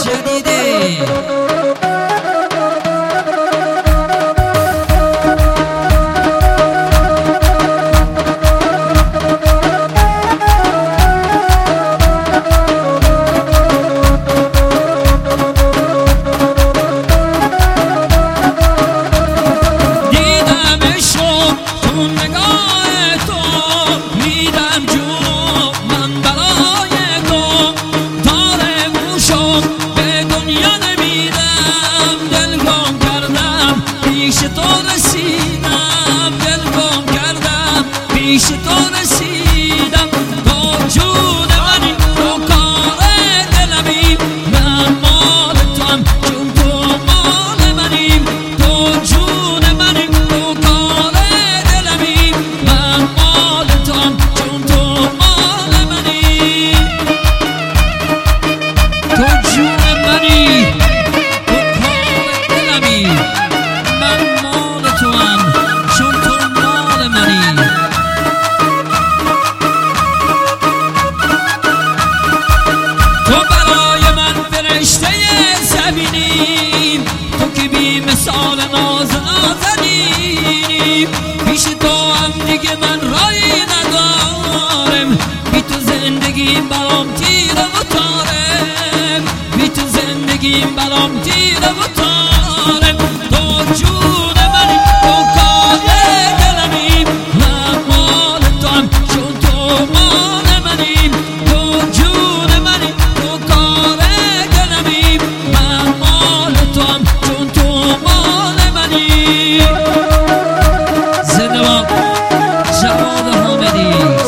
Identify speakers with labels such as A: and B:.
A: جدیده. پیش تو رسیدم با جود منی تو کار دلمی من مال تو هم چون تو مال منیم تو جود منی تو کار دلمی من مال تو هم چون تو مال منی تو جود منی تو کار دلمی من مال تو هم چون تو مال منی تو که بی مثال ناز نازنینی پیش تو هم دیگه من رایی ندارم بی تو زندگیم برام تیره و تارم بی تو زندگیم برام تیره و تارم تو جون منی تو کار دلمی من مال تو هم چون تو مال منیم تو جون منی تو کار دلمی من مال تو هم چون تو مال منی. زنده باد جواد حامدی.